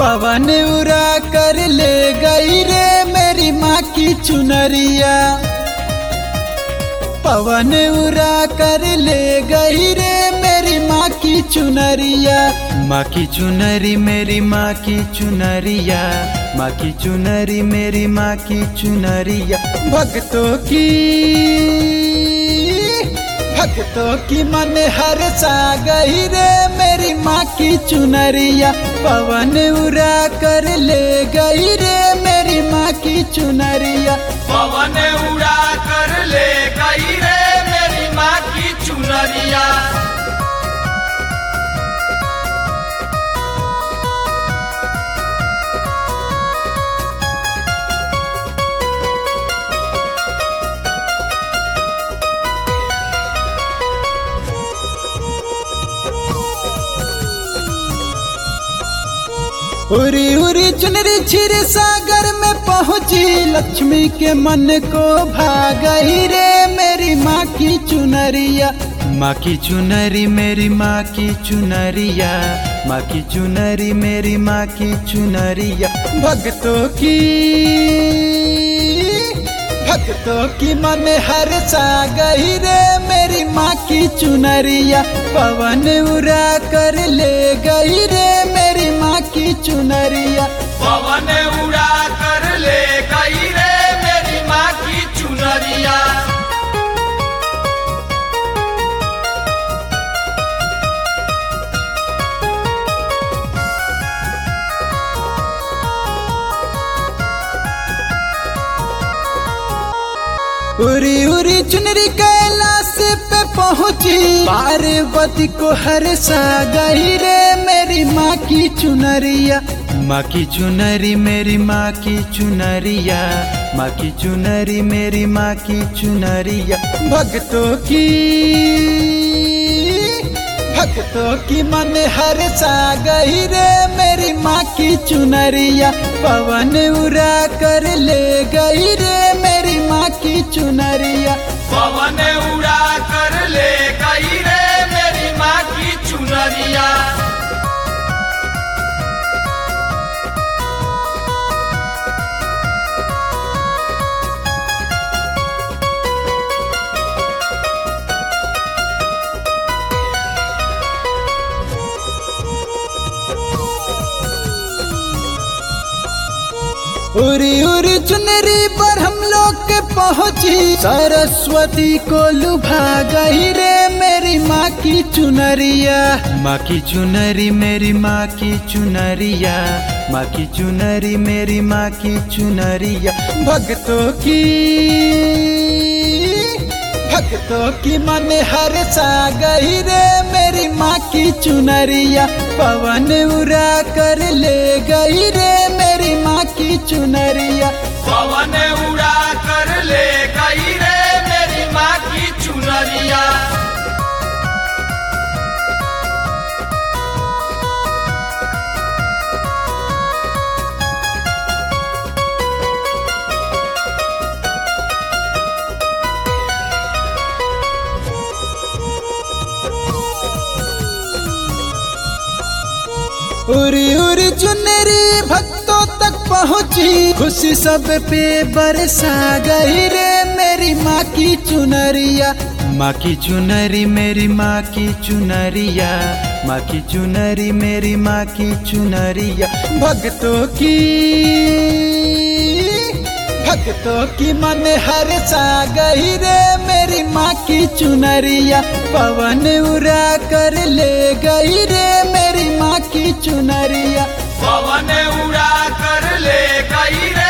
पवन उड़ा कर ले गई रे मेरी माँ की चुनरिया। पवन उड़ा कर ले गई रे मेरी माँ की चुनरिया। माँ की चुनरी मेरी माँ की चुनरिया, माँ की चुनरी मेरी माँ की चुनरिया। भक्तों की मन हर्षा गई रे मेरी माँ की चुनरिया। पवन उड़ा कर ले गई रे मेरी माँ की चुनरिया। पवन उड़ा कर ले गई रे मेरी माँ की चुनरिया। उरी उरी चुनरी क्षीर सागर में पहुँची, लक्ष्मी के मन को भागई रे मेरी माँ की चुनरिया। माँ की चुनरी मेरी माँ की चुनरिया, माँ की चुनरी मेरी माँ की चुनरिया। भक्तों की मन हर्षा गई रे मेरी माँ की चुनरिया। पवन उड़ा कर ले गई रे मेरी माँ की चुनरिया। पवन उड़ा कर ले गई रे मेरी माँ की चुनरिया। उरी उरी चुनरी कैलाश पे पहुँची, पार्वती को हर्षा गई रे मेरी माँ की चुनरिया। माँ की चुनरी मेरी माँ की चुनरिया, माँ की चुनरी मेरी माँ की चुनरिया। भक्तों की मन हर्षा गई रे मेरी माँ की चुनरिया। पवन उड़ा कर ले गई रे मेरी माँ की चुनरिया। पवन उड़ा कर ले गई रे मेरी माँ की चुनरिया। उरी उरी चुनरी पर हम लोग के पहुँची, सरस्वती को लुभा गई रे मेरी माँ की चुनरिया। माँ की चुनरी मेरी माँ की चुनरिया, माँ की चुनरी मेरी माँ की चुनरिया। भक्तों की मन हर्षा गई रे मेरी माँ की चुनरिया। पवन उड़ा कर ले गई रे मेरी माँ की चुनरिया। पवन उड़ा कर ले गई रे मेरी माँ की चुनरिया। उरी उरी चुनरी भक्तों तक पहुँची, खुशी सब पे बरसा गई रे मेरी माँ की चुनरिया। माँ की चुनरी मेरी माँ की चुनरिया, माँ की चुनरी मेरी माँ की चुनरिया। भक्तों की मन हर्षा गई रे मेरी माँ की चुनरिया। पवन उड़ा कर ले गई रे मेरी माँ की चुनरिया। पवन उड़ा कर ले गई रे